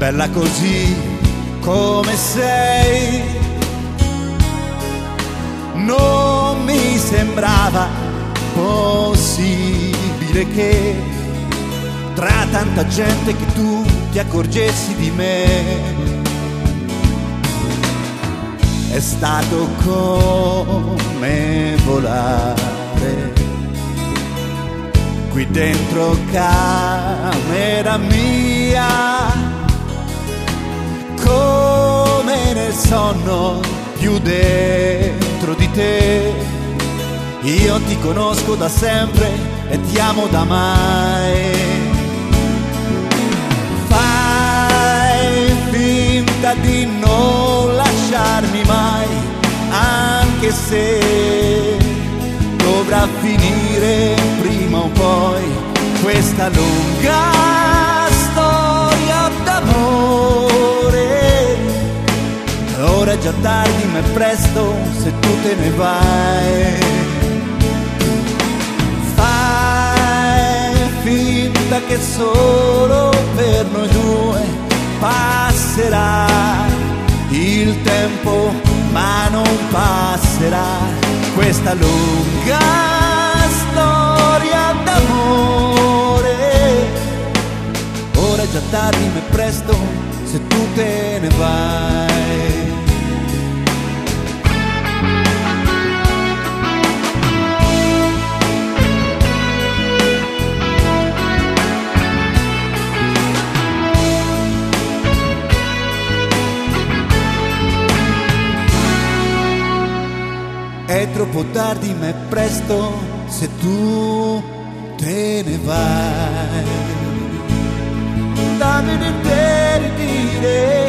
bella così come sei. Non mi sembrava possibile che tra tanta gente che tu ti accorgessi di me. È stato come volare qui dentro camera mia, come nel sonno più dentro di te. Io ti conosco da sempre e ti amo da mai. Fai finta di non lasciarmi mai, anche se dovrà finire prima o poi questa lunga storia d'amore. Ora è già tardi ma è presto se tu te ne vai. Fai finta che solo per noi due passerà il tempo, ma non passerà questa lunga storia d'amore. Ora è già tardi ma è presto se tu te ne vai. È troppo tardi ma è presto se tu te ne vai. Dammi di te,